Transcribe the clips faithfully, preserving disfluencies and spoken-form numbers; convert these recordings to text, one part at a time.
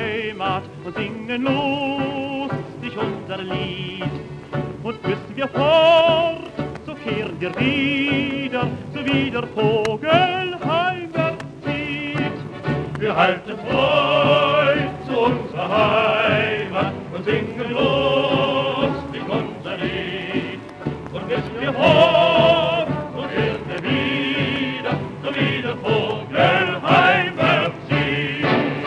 Heimat und singen lustig unser Lied. Und müssen wir fort, so kehren wir wieder, so wie der Vogel heimwärts zieht. Wir halten treu zu unserer Heimat und singen lustig unser Lied. Und müssen wir fort, so kehren wir wieder, so wie der Vogel heimwärts zieht.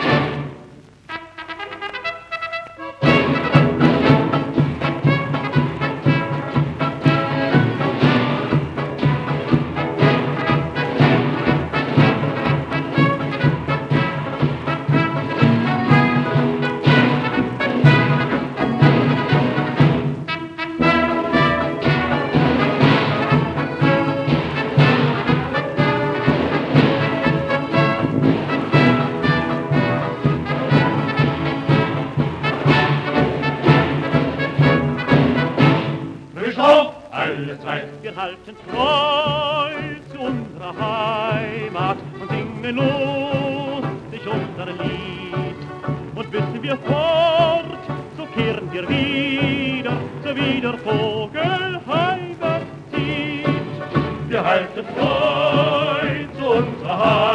Alle Zeit. Wir halten treu zu unserer Heimat und singen lustig unser Lied. Und wissen wir fort, so kehren wir wieder, so wie der Vogel heimwärts zieht. Wir halten treu zu unserer Heimat.